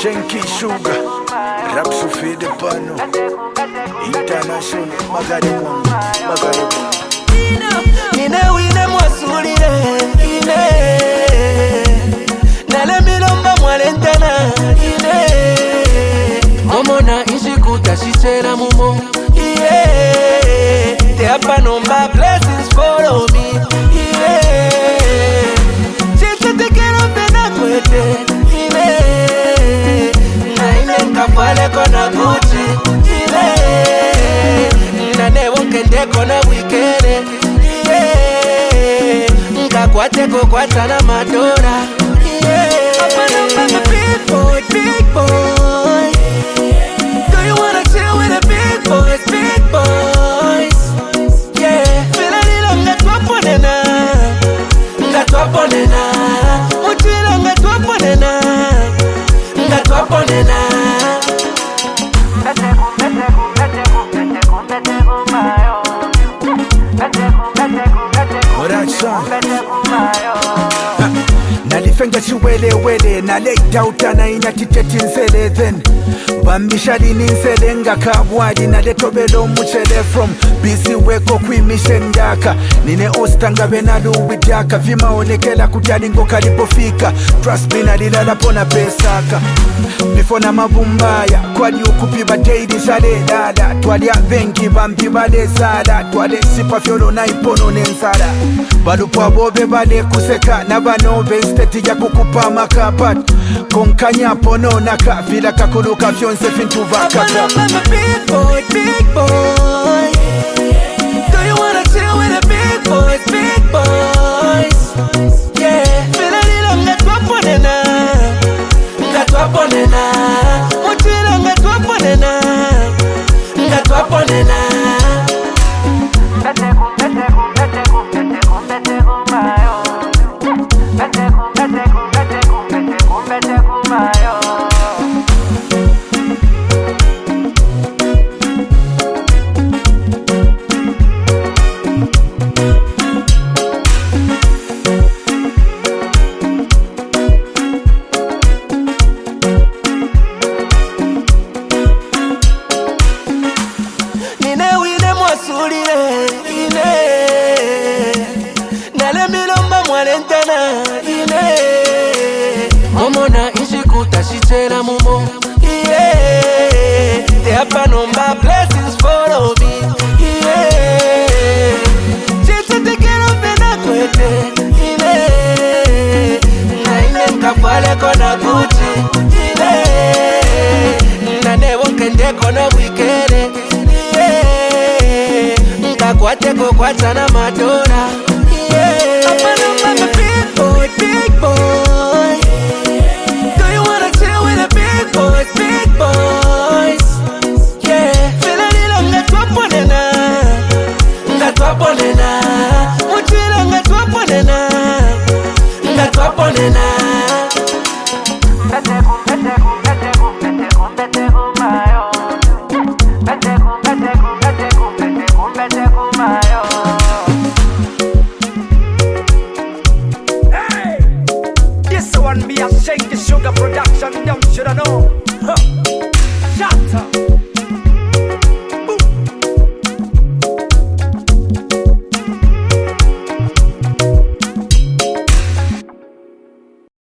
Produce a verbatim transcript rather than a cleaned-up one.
Shenki Sugar Rapso Fede Pano International Magari Mwangu Magari Mwangu Nine wine mwasulire Ine Nale milomba mwalentana Ine Momo na ishikuta shichera mumo Yeah Te apanomba blessings follow me Yeah Chiche te quiero pena kwete Ine Na ine nkafale kona Gucci Ine Na newo nkende kona wikere Yeah Nkakwate kukwata na madora Yeah Apanomba big boy, big boy Do you wanna chill with the big boys, big boys Yeah Fila nilo ngatwaponena Ngatwaponena Muchila ngatwaponena Ngatwaponena Alright son Nalifenga chiwele wele na lay dauta na inatiteti nsele then Bambisha lini nsele nga kabwadi na letobelo mchele from Busy weko kwi mission yaka Nine ostanga benalu widaka Vima onekela kutalingo kalipofika Trust me na lilala pona pesaka Before na mabumbaya Kwali ukupiba daily sale dada Twalia vengi bambi bale sada Twale sipa fyolo na ipono nensada Balupa bobe bale kuseka Na banobe insteti ya kukupa makapat Konkanya pono naka Fila kakuluka fyonse fintu vakata I'm a big boy, big boy Do you wanna chill with the big boys, big boys Yeah Fila nilo ngatwaponena Ngatwaponena Muchila ngatwaponena Ngatwaponena Nine wine mwasulire Ine Nale milomba mwalentana Ine Momo na ishikuta shichera mumo Yeah Te apanomba blessings follow me Yeah Chiche te quiero pena kwete Ine Na ine nkafale kona Gucci Ine Na newo nkende kona wikere Yeah Nkakwate kukwata na madora Yeah Apanomba big boy, big boy Do you wanna chill with the big boys, big boys Yeah Fila nilo ngatwaponena Ngatwaponena Muchila ngatwaponena Ngatwaponena Hey, this one be a Shenki Sugar production, them shoulda know. Huh. Shut up.